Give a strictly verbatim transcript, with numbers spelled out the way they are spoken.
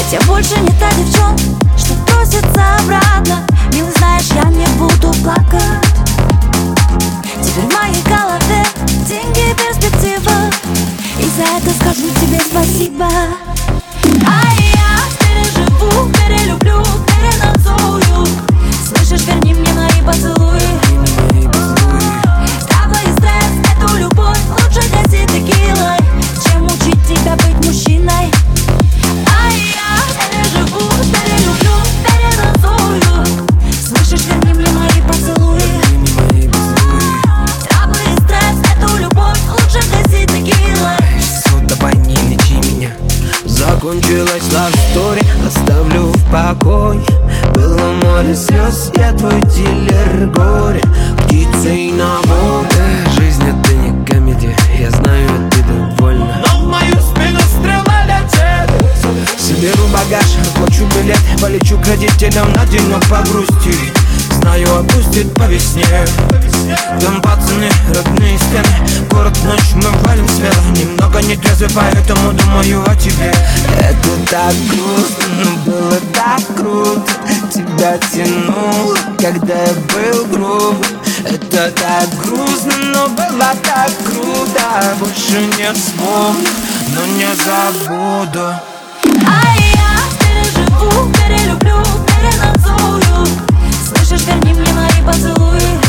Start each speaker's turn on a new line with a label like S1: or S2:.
S1: Ведь я больше не та девчонка, что просится обратно. Милый, знаешь, я не буду плакать. Теперь в моей голове деньги, перспектива, и за это скажу тебе спасибо. А я переживу, перелюблю, переназую. Слышишь, верни мне мои поцелуи. Травма и стресс, эту любовь лучше гаси текилой, чем учить тебя быть мужчиной. А я переживу, перелюблю, переназую. Слышишь, верни мне мои поцелуи. Травма и стресс, эту любовь лучше гаси текилой.
S2: Суд, давай не лечи меня. Закончилась love story, оставлю в покое. Было море слез, я твой дилер горя, птицей на воле. Жизнь это не комедия, я знаю, ты довольна, но в мою спину стрела летит. Соберу багаж, оплачу билет, полечу к родителям на денек погрустить. Знаю, отпустит по весне. Там пацаны, родные стены. Город ночь, мы валим смело. Немного не трезвый, поэтому думаю о тебе. Это так грустно, но было так круто. Тебя тянуло, когда я был груб. Это так грустно, но было так круто. Больше нет слов, но не забуду.
S1: А я переживу, перелюблю, переназую. Слышишь, верни мне мои поцелуи.